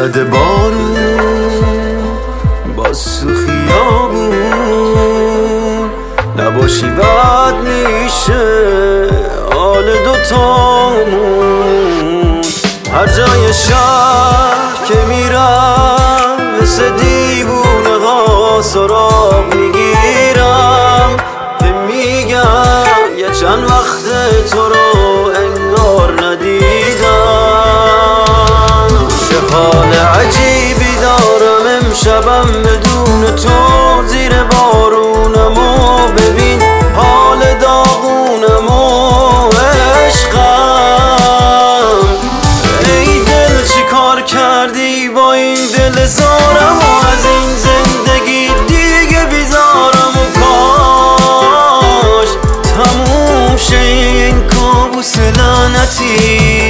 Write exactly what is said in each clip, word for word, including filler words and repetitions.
زده بارون باز تو خیابون نباشی بد میشه حال دوتامون. هر جای شهر که میرم مثل دیوونه ها سراغ میگیرم که میگم یه چند وقت تو رو انگار ندیدم. چه حال عجیبی دارم امشبم بدون تو زیر بارونم و ببین حال داغونم و عشقم. ای دل چی کار کردی با این دل زارم و از این زندگی دیگه بیزارم و کاش تموم شه این کابوس لعنتی.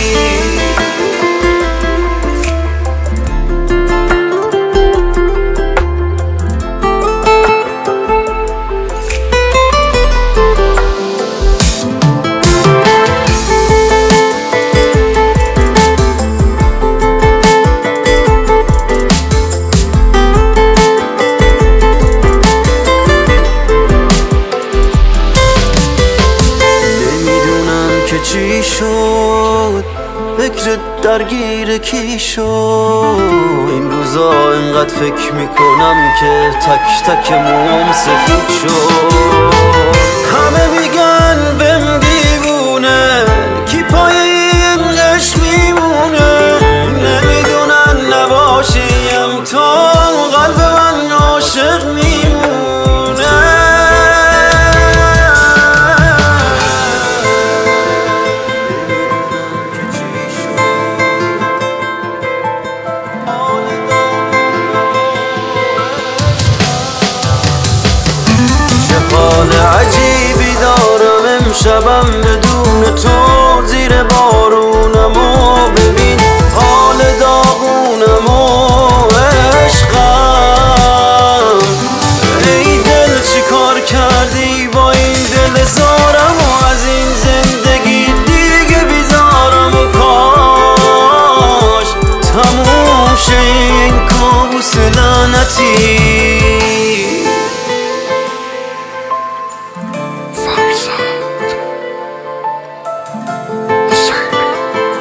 چی شد فکرت درگیر کی شد این روزا اینقدر فکر میکنم که تک تک موم سفید شد. همه میگن بهم دیوونه کی پای این عشق میمونه نمیدونن نباشیم تا قلب من عاشق میمونه. حال عجیبی دارم امشبم بدون تو زیر بارونم و ببین حال داغونم و عشقم. ای دل چی کار کردی با این دل زارم و از این زندگی دیگه بیزارم و کاش تموم شه این کابوس لعنتی.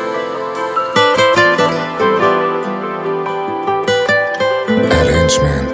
Arrangement